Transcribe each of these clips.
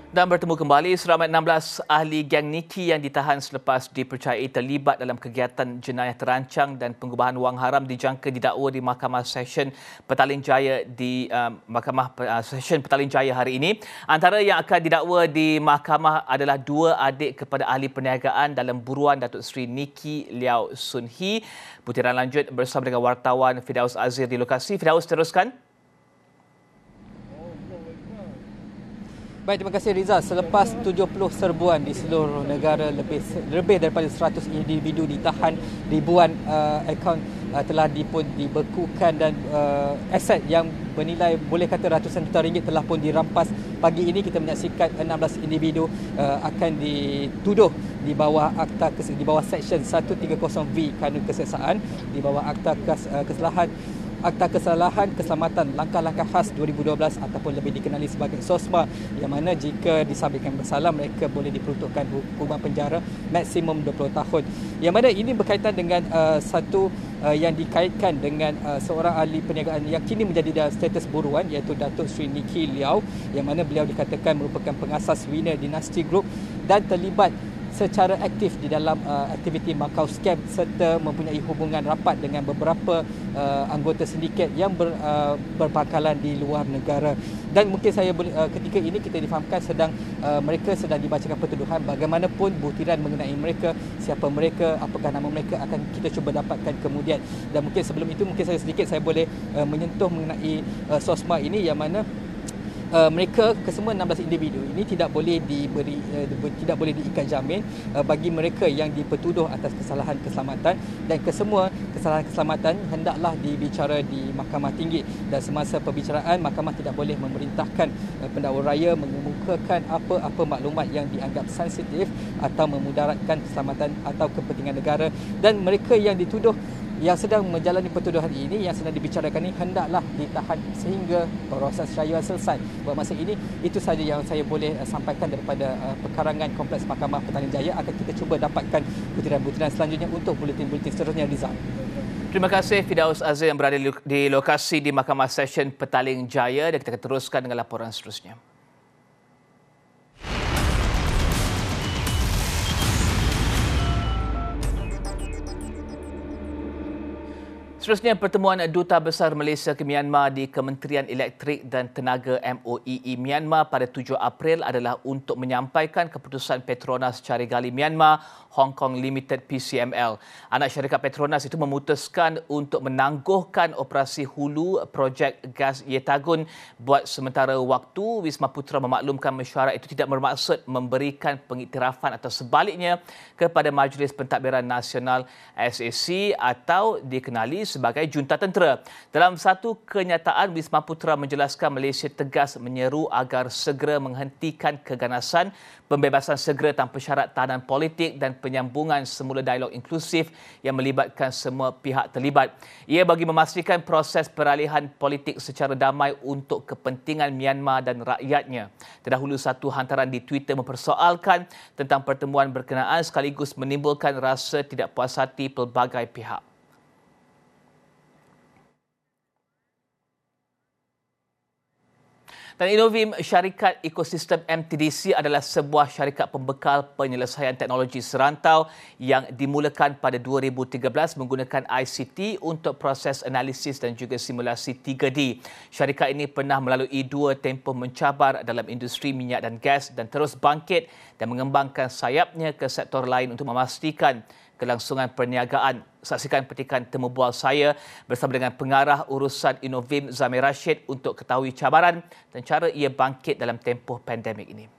Dan bertemu kembali, seramai 16 ahli geng Niki yang ditahan selepas dipercayai terlibat dalam kegiatan jenayah terancang dan pengubahan wang haram dijangka didakwa di Mahkamah Session Petaling Jaya Session Petaling Jaya hari ini. Antara yang akan didakwa di mahkamah adalah dua adik kepada ahli perniagaan dalam buruan Datuk Seri Niki Liao Sun Hee. Butiran lanjut bersama dengan wartawan Firdaus Azir di lokasi. Firdaus, teruskan. Baik, terima kasih Rizal. Selepas 70 serbuan di seluruh negara, lebih daripada 100 individu ditahan, ribuan akaun telah dibekukan dan aset yang bernilai boleh kata ratusan juta ringgit telah pun dirampas. Pagi ini kita menyaksikan 16 individu akan dituduh di bawah Seksyen 130V kerana keseksaan, di bawah Akta Kesalahan Keselamatan Langkah-Langkah Khas 2012 ataupun lebih dikenali sebagai SOSMA, yang mana jika disabitkan bersalah mereka boleh diperuntukkan hukuman penjara maksimum 20 tahun. Yang mana ini berkaitan dengan satu yang dikaitkan dengan seorang ahli perniagaan yang kini menjadi status buruan, iaitu Datuk Seri Niki Liao, yang mana beliau dikatakan merupakan pengasas Winner Dynasty Group dan terlibat secara aktif di dalam aktiviti Macau Scam serta mempunyai hubungan rapat dengan beberapa anggota sindiket yang berpangkalan di luar negara. Dan mungkin saya boleh ketika ini kita difahamkan mereka sedang dibacakan pertuduhan. Bagaimanapun butiran mengenai mereka, siapa mereka, apakah nama mereka akan kita cuba dapatkan kemudian. Dan mungkin sebelum itu mungkin saya boleh menyentuh mengenai SOSMA ini, yang mana mereka kesemua 16 individu ini tidak boleh diikat jamin bagi mereka yang dipertuduh atas kesalahan keselamatan, dan kesemua kesalahan keselamatan hendaklah dibicara di Mahkamah Tinggi, dan semasa perbicaraan mahkamah tidak boleh memerintahkan pendakwa raya mengemukakan apa-apa maklumat yang dianggap sensitif atau memudaratkan keselamatan atau kepentingan negara. Dan mereka yang dituduh yang sedang menjalani pertuduhan ini, yang sedang dibicarakan ini, hendaklah ditahan sehingga proses rayuan selesai. Buat masa ini, itu sahaja yang saya boleh sampaikan daripada perkarangan Kompleks Mahkamah Petaling Jaya. Akan kita cuba dapatkan butiran-butiran selanjutnya untuk buletin-buletin seterusnya, Rizal. Terima kasih Firdaus Azir yang berada di lokasi di Mahkamah Session Petaling Jaya, dan kita akan teruskan dengan laporan seterusnya. Seterusnya, pertemuan Duta Besar Malaysia ke Myanmar di Kementerian Elektrik dan Tenaga MOEE Myanmar pada 7 April adalah untuk menyampaikan keputusan Petronas Cari Gali Myanmar Hong Kong Limited PCML. Anak syarikat Petronas itu memutuskan untuk menangguhkan operasi hulu projek gas Yetagun buat sementara waktu. Wisma Putra memaklumkan mesyuarat itu tidak bermaksud memberikan pengiktirafan atau sebaliknya kepada Majlis Pentadbiran Nasional SAC atau dikenali sebagai junta tentera. Dalam satu kenyataan, Wisma Putra menjelaskan Malaysia tegas menyeru agar segera menghentikan keganasan pembebasan segera tanpa syarat tahanan politik dan penyambungan semula dialog inklusif yang melibatkan semua pihak terlibat. Ia bagi memastikan proses peralihan politik secara damai untuk kepentingan Myanmar dan rakyatnya. Terdahulu satu hantaran di Twitter mempersoalkan tentang pertemuan berkenaan sekaligus menimbulkan rasa tidak puas hati pelbagai pihak. Dan Innovim, syarikat ekosistem MTDC adalah sebuah syarikat pembekal penyelesaian teknologi serantau yang dimulakan pada 2013 menggunakan ICT untuk proses analisis dan juga simulasi 3D. Syarikat ini pernah melalui 2 tempoh mencabar dalam industri minyak dan gas dan terus bangkit dan mengembangkan sayapnya ke sektor lain untuk memastikan kelangsungan perniagaan. Saksikan petikan temu bual saya bersama dengan pengarah urusan Innovim Zamir Rashid untuk ketahui cabaran dan cara ia bangkit dalam tempoh pandemik ini.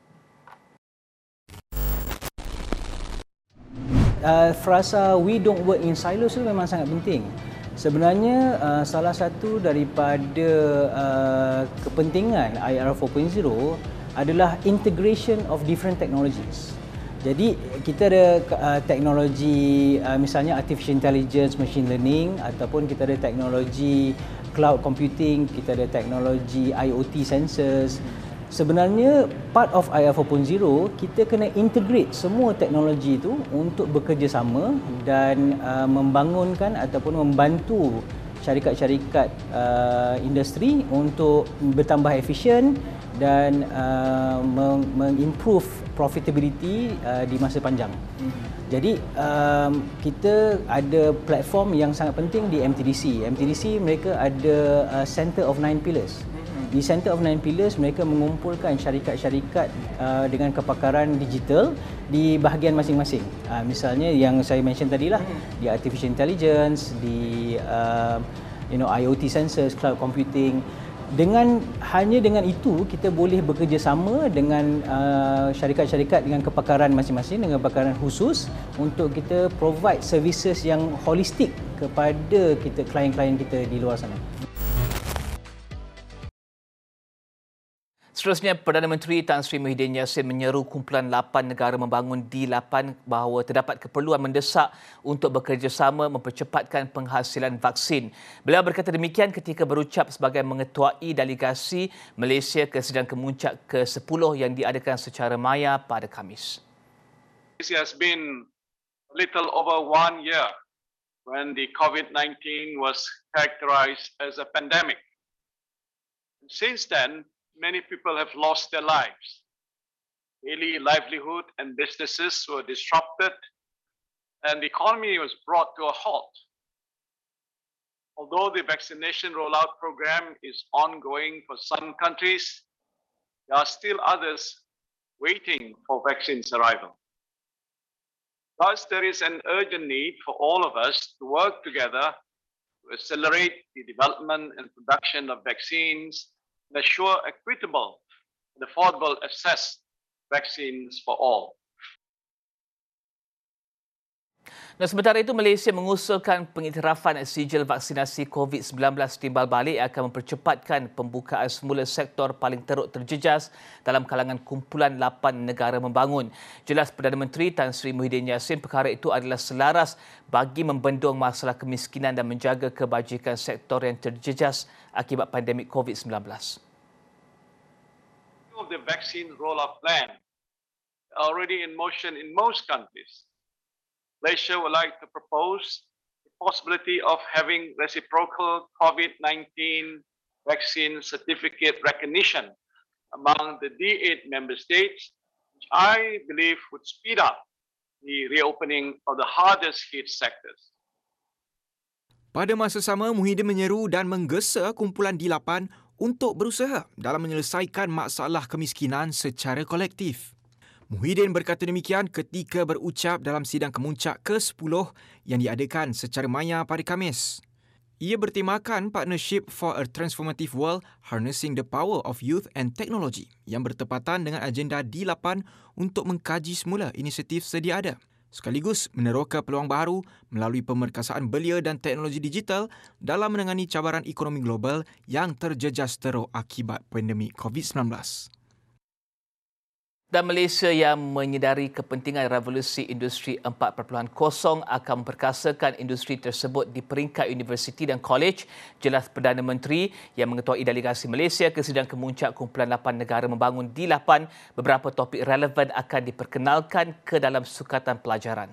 Frasa we don't work in silos itu memang sangat penting. Sebenarnya salah satu daripada kepentingan IR 4.0 adalah integration of different technologies. Jadi kita ada teknologi misalnya artificial intelligence, machine learning, ataupun kita ada teknologi cloud computing, kita ada teknologi IoT sensors. Sebenarnya part of IR 4.0 kita kena integrate semua teknologi itu untuk bekerjasama dan membangunkan ataupun membantu syarikat-syarikat industri untuk bertambah efisien dan mengimprove profitability di masa panjang. Jadi kita ada platform yang sangat penting di MTDC. MTDC mereka ada Center of Nine Pillars. Di Center of Nine Pillars mereka mengumpulkan syarikat-syarikat dengan kepakaran digital di bahagian masing-masing. Misalnya yang saya mention tadilah, di artificial intelligence, di IoT sensors, cloud computing. Hanya dengan itu kita boleh bekerjasama dengan syarikat-syarikat dengan kepakaran masing-masing, dengan kepakaran khusus untuk kita provide services yang holistik kepada kita, klien-klien kita di luar sana. Seterusnya, Perdana Menteri Tan Sri Muhyiddin Yassin menyeru kumpulan 8 negara membangun D8 bahawa terdapat keperluan mendesak untuk bekerjasama mempercepatkan penghasilan vaksin. Beliau berkata demikian ketika berucap sebagai mengetuai delegasi Malaysia ke sidang kemuncak ke-10 yang diadakan secara maya pada Khamis. It has been a little over 1 year when the COVID-19 was characterized as a pandemic. Since then, many people have lost their lives. Daily livelihood and businesses were disrupted, and the economy was brought to a halt. Although the vaccination rollout program is ongoing for some countries, there are still others waiting for vaccines' arrival. Thus, there is an urgent need for all of us to work together to accelerate the development and production of vaccines and assure equitable and affordable access to vaccines for all. Dan sementara itu, Malaysia mengusulkan pengiktirafan sijil vaksinasi COVID-19 timbal balik akan mempercepatkan pembukaan semula sektor paling teruk terjejas dalam kalangan kumpulan 8 negara membangun. Jelas Perdana Menteri Tan Sri Muhyiddin Yassin perkara itu adalah selaras bagi membendung masalah kemiskinan dan menjaga kebajikan sektor yang terjejas akibat pandemik COVID-19. The vaccine rollout plan already in motion in most countries. Malaysia would like to propose the possibility of having reciprocal COVID-19 vaccine certificate recognition among the D8 member states, which I believe would speed up the reopening of the hardest hit sectors. Pada masa sama, Muhyiddin menyeru dan menggesa kumpulan D8 untuk berusaha dalam menyelesaikan masalah kemiskinan secara kolektif. Muhyiddin berkata demikian ketika berucap dalam sidang kemuncak ke-10 yang diadakan secara maya pada Khamis. Ia bertemakan Partnership for a Transformative World Harnessing the Power of Youth and Technology yang bertepatan dengan agenda D8 untuk mengkaji semula inisiatif sedia ada, sekaligus meneroka peluang baru melalui pemerkasaan belia dan teknologi digital dalam menangani cabaran ekonomi global yang terjejas teruk akibat pandemik COVID-19. Dan Malaysia yang menyedari kepentingan revolusi industri 4.0 akan memperkasakan industri tersebut di peringkat universiti dan kolej. Jelas Perdana Menteri yang mengetuai delegasi Malaysia ke sidang kemuncak kumpulan 8 negara membangun D8, beberapa topik relevan akan diperkenalkan ke dalam sukatan pelajaran.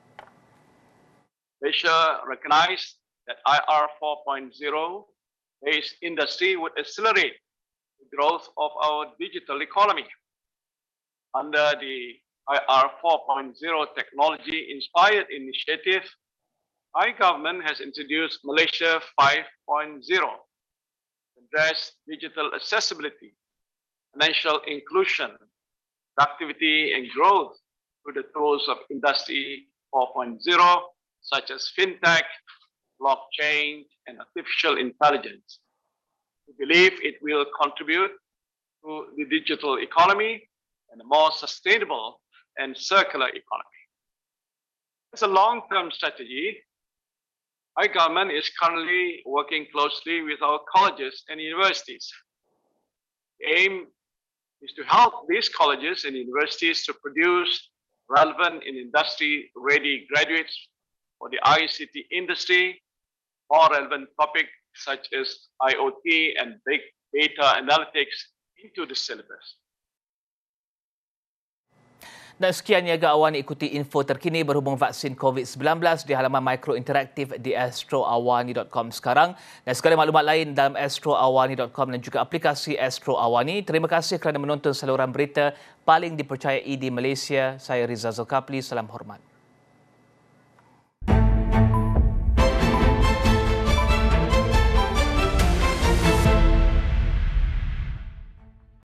Malaysia recognized that IR 4.0 based industry would accelerate the growth of our digital economy. Under the IR 4.0 technology-inspired initiative, our government has introduced Malaysia 5.0 to address digital accessibility, financial inclusion, productivity and growth through the tools of Industry 4.0 such as fintech, blockchain and artificial intelligence. We believe it will contribute to the digital economy and a more sustainable and circular economy. As a long-term strategy, our government is currently working closely with our colleges and universities. The aim is to help these colleges and universities to produce relevant and industry-ready graduates for the ICT industry, more relevant topics such as IoT and big data analytics into the syllabus. Dan sekian Niaga Awani, ikuti info terkini berhubung vaksin COVID-19 di halaman Mikro Interaktif di astroawani.com sekarang. Dan segala maklumat lain dalam astroawani.com dan juga aplikasi Astro Awani. Terima kasih kerana menonton saluran berita paling dipercayai di Malaysia. Saya Rizal Zulkapli, salam hormat.